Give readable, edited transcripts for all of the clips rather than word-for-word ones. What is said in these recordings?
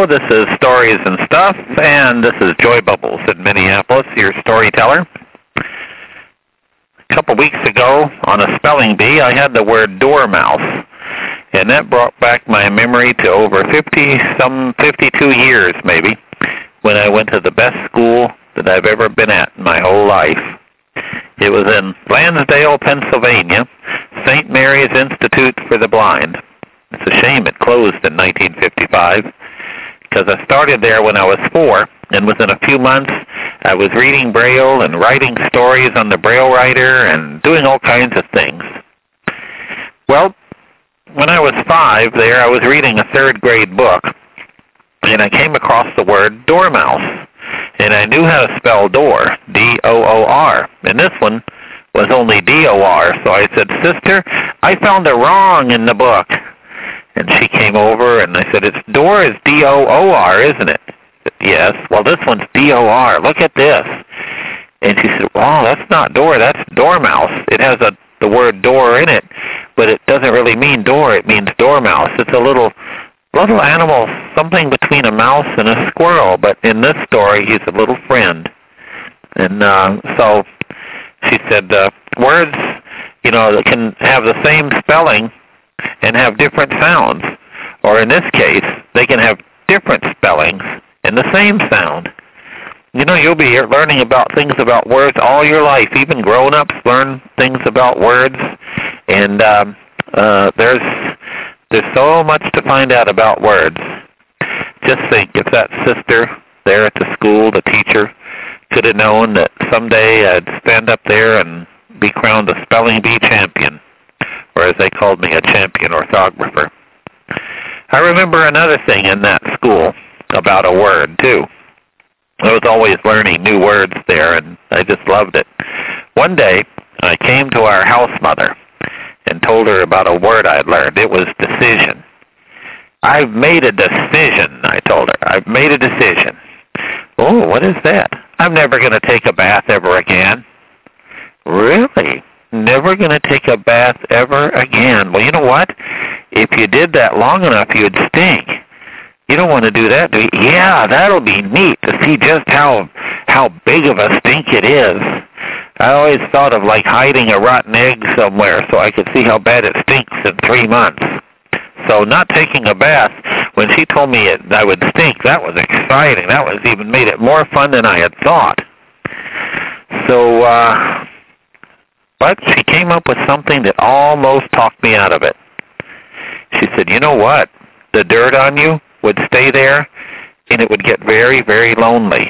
Hello, this is Stories and Stuff, and this is Joy Bubbles in Minneapolis, your storyteller. A couple weeks ago on a spelling bee, I had the word dormouse, and that brought back my memory to over 52 years maybe, when I went to the best school that I've ever been at in my whole life. It was in Lansdale, Pennsylvania, St. Mary's Institute for the Blind. It's a shame it closed in 1955, because I started there when I was 4, and within a few months I was reading Braille and writing stories on the Braille writer and doing all kinds of things. Well, when I was 5 there, I was reading a 3rd grade book, and I came across the word dormouse, and I knew how to spell door, D-O-O-R, and this one was only D-O-R, so I said, "Sister, I found a wrong in the book." And she came over, and I said, "It's door is D-O-O-R, isn't it?" "Yes." "Well, this one's D-O-R. Look at this." And she said, "Well, that's not door. That's dormouse. It has the word door in it, but it doesn't really mean door. It means dormouse. It's a little animal, something between a mouse and a squirrel, but in this story, he's a little friend." And so she said, words, that can have the same spelling and have different sounds. Or in this case, they can have different spellings and the same sound. You'll be learning about things about words all your life. Even grown-ups learn things about words. And there's so much to find out about words. Just think, if that sister there at the school, the teacher, could have known that someday I'd stand up there and be crowned a spelling bee champion, or as they called me, a champion orthographer. I remember another thing in that school about a word, too. I was always learning new words there, and I just loved it. One day, I came to our house mother and told her about a word I'd learned. It was decision. "I've made a decision," I told her. "I've made a decision." "Oh, what is that?" "I'm never going to take a bath ever again." "Really? Never going to take a bath ever again?" "Well, you know what? If you did that long enough, you'd stink. You don't want to do that, do you?" "Yeah, that'll be neat to see just how big of a stink it is. I always thought of like hiding a rotten egg somewhere so I could see how bad it stinks in 3 months." So not taking a bath, when she told me I would stink, that was exciting. That was even made it more fun than I had thought. So, but she came up with something that almost talked me out of it. She said, "You know what? The dirt on you would stay there, and it would get very, very lonely."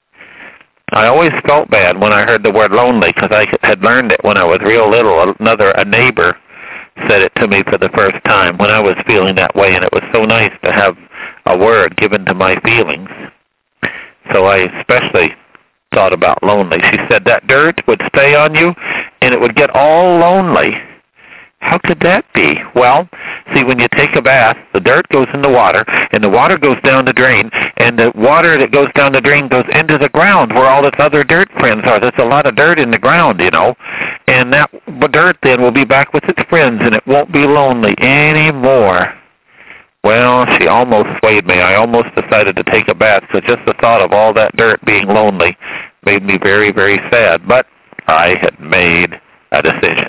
I always felt bad when I heard the word lonely, because I had learned it when I was real little. A neighbor said it to me for the first time when I was feeling that way, and it was so nice to have a word given to my feelings. So I especially thought about lonely. She said that dirt would stay on you, and it would get all lonely. How could that be? Well, see, when you take a bath, the dirt goes in the water, and the water goes down the drain, and the water that goes down the drain goes into the ground where all its other dirt friends are. There's a lot of dirt in the ground, and that dirt then will be back with its friends, and it won't be lonely anymore. Well, she almost swayed me. I almost decided to take a bath, because just the thought of all that dirt being lonely made me very, very sad. But I had made a decision.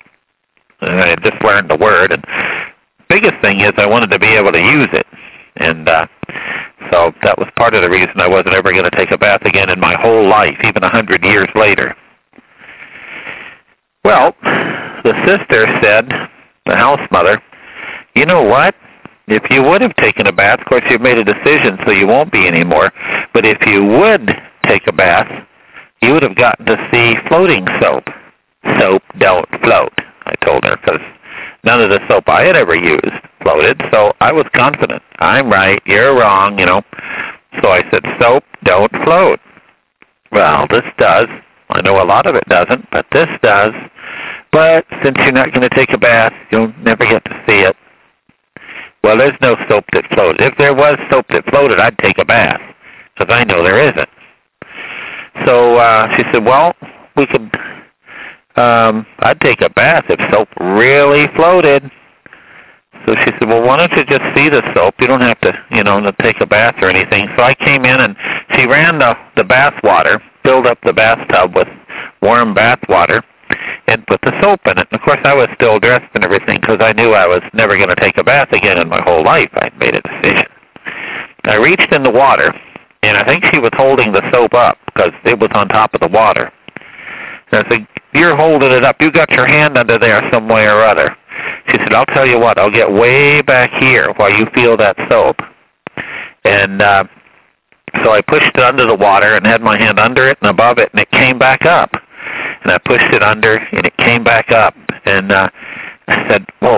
I had just learned the word, and biggest thing is I wanted to be able to use it. And so that was part of the reason I wasn't ever going to take a bath again in my whole life, even 100 years later. Well, the sister said, the house mother, "You know what? If you would have taken a bath, of course you've made a decision, so you won't be anymore, but if you would take a bath, you would have gotten to see floating soap. Soap don't float," I told her, because none of the soap I had ever used floated, so I was confident. I'm right, you're wrong, So I said, "Soap don't float." "Well, this does. I know a lot of it doesn't, but this does. But since you're not going to take a bath, you'll never get to see it." "Well, there's no soap that floated. If there was soap that floated, I'd take a bath, because I know there isn't." So she said, "Well, we could, I'd take a bath if soap really floated." So she said, said, well, why don't you just see the soap? You don't have to, to take a bath or anything. So I came in, and she ran the bath water, filled up the bathtub with warm bath water, and put the soap in it. And of course, I was still dressed and everything because I knew I was never going to take a bath again in my whole life. I'd made a decision. I reached in the water, and I think she was holding the soap up because it was on top of the water. And I said, you're holding it up. You got your hand under there some way or other. She said, I'll tell you what, I'll get way back here while you feel that soap. And so I pushed it under the water and had my hand under it and above it, and it came back up. And I pushed it under, and it came back up. And I said, well,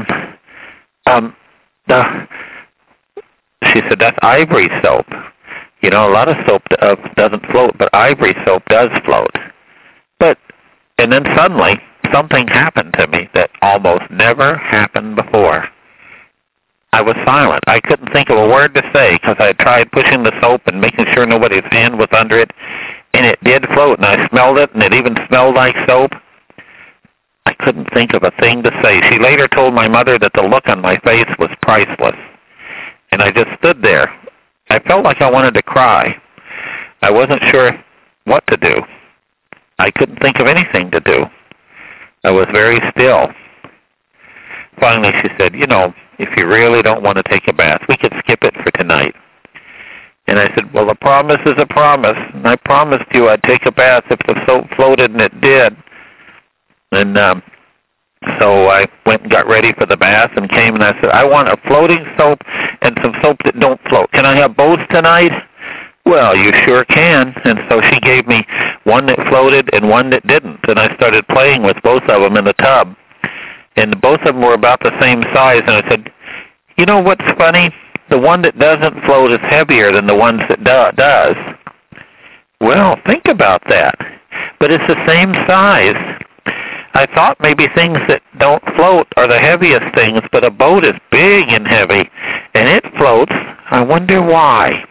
she said, that's ivory soap. A lot of soap doesn't float, but ivory soap does float. And then suddenly, something happened to me that almost never happened before. I was silent. I couldn't think of a word to say because I had tried pushing the soap and making sure nobody's hand was under it, and it did float, and I smelled it, and it even smelled like soap. I couldn't think of a thing to say. She later told my mother that the look on my face was priceless, and I just stood there. I felt like I wanted to cry. I wasn't sure what to do. I couldn't think of anything to do. I was very still. Finally, she said, if you really don't want to take a bath, we could skip it for tonight. And I said, well, a promise is a promise. And I promised you I'd take a bath if the soap floated, and it did. And so I went and got ready for the bath and came, and I said, I want a floating soap and some soap that don't float. Can I have both tonight? Well, you sure can. And so she gave me one that floated and one that didn't. And I started playing with both of them in the tub. And both of them were about the same size. And I said, you know what's funny? The one that doesn't float is heavier than the ones that does. Well, think about that. But it's the same size. I thought maybe things that don't float are the heaviest things, but a boat is big and heavy, and it floats. I wonder why.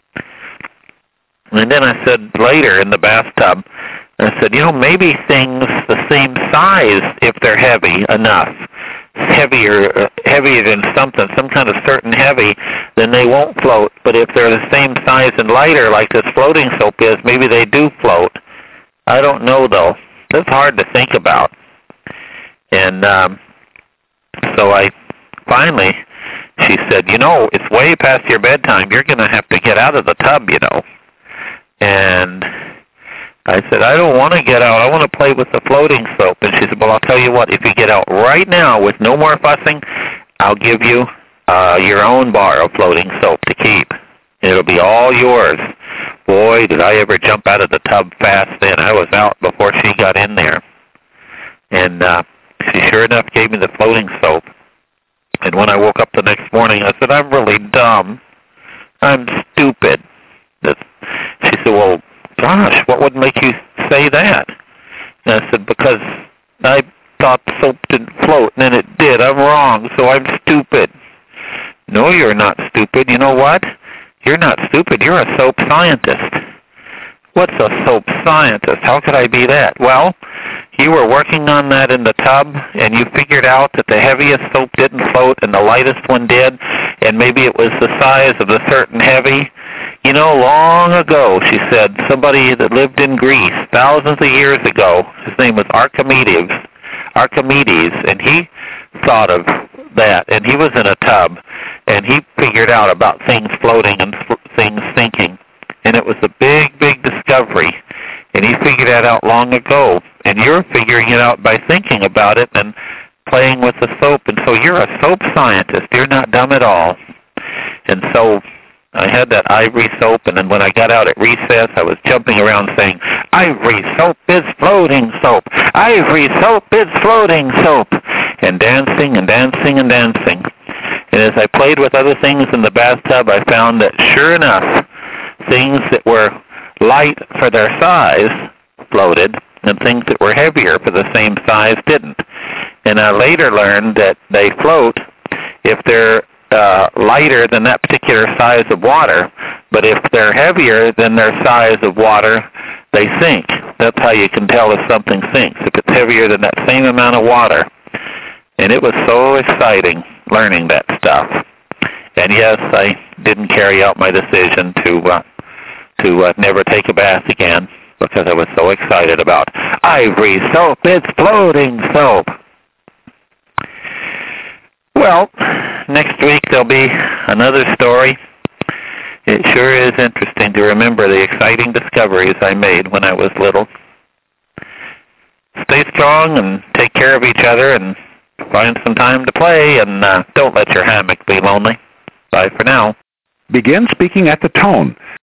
And then I said later in the bathtub, I said, maybe things the same size, if they're heavy enough, heavier than something, some kind of certain heavy, then they won't float. But if they're the same size and lighter, like this floating soap is, maybe they do float. I don't know, though. That's hard to think about. And so finally, she said, it's way past your bedtime. You're going to have to get out of the tub, And I said, I don't want to get out. I want to play with the floating soap. And she said, well, I'll tell you what. If you get out right now with no more fussing, I'll give you your own bar of floating soap to keep. It'll be all yours. Boy, did I ever jump out of the tub fast then. I was out before she got in there. And she sure enough gave me the floating soap. And when I woke up the next morning, I said, I'm really dumb. I'm stupid. She said, well, gosh, what would make you say that? And I said, because I thought soap didn't float, and then it did. I'm wrong, so I'm stupid. No, you're not stupid. You know what? You're not stupid. You're a soap scientist. What's a soap scientist? How could I be that? Well, you were working on that in the tub, and you figured out that the heaviest soap didn't float and the lightest one did, and maybe it was the size of the certain heavy. Long ago, she said, somebody that lived in Greece thousands of years ago, his name was Archimedes, and he thought of that, and he was in a tub, and he figured out about things floating and things sinking, and it was a big, big discovery, and he figured that out long ago, and you're figuring it out by thinking about it and playing with the soap, and so you're a soap scientist. You're not dumb at all. And so I had that ivory soap, and then when I got out at recess, I was jumping around saying, ivory soap is floating soap. Ivory soap is floating soap. And dancing and dancing and dancing. And as I played with other things in the bathtub, I found that sure enough, things that were light for their size floated, and things that were heavier for the same size didn't. And I later learned that they float if they're lighter than that particular size of water, but if they're heavier than their size of water, they sink. That's how you can tell if something sinks, if it's heavier than that same amount of water. And it was so exciting. learning that stuff. And yes, I didn't carry out my decision to never take a bath again because I was so excited about Ivory soap. It's floating soap. Well, next week there'll be another story. It sure is interesting to remember the exciting discoveries I made when I was little. Stay strong and take care of each other and find some time to play, and don't let your hammock be lonely. Bye for now. Begin speaking at the tone.